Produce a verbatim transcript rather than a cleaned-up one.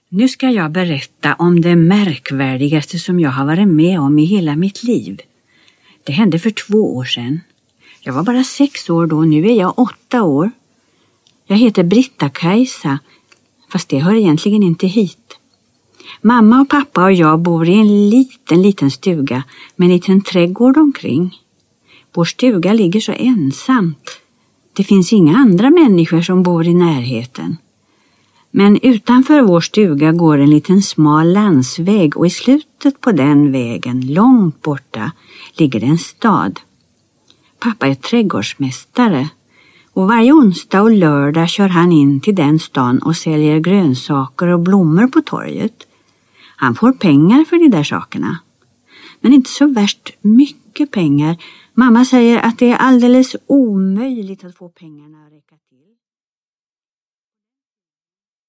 Nu ska jag berätta om det märkvärdigaste som jag har varit med om i hela mitt liv. Det hände för två år sedan. Jag var bara sex år då, nu är jag åtta år. Jag heter Britta-Kajsa, fast det hör egentligen inte hit. Mamma och pappa och jag bor i en liten, liten stuga med en liten trädgård omkring. Vår stuga ligger så ensamt. Det finns inga andra människor som bor i närheten. Men utanför vår stuga går en liten smal landsväg och i slutet på den vägen, långt borta, ligger det en stad. Pappa är trädgårdsmästare och varje onsdag och lördag kör han in till den stan och säljer grönsaker och blommor på torget. Han får pengar för de där sakerna. Men inte så värst mycket pengar. Mamma säger att det är alldeles omöjligt att få pengarna att räcka till.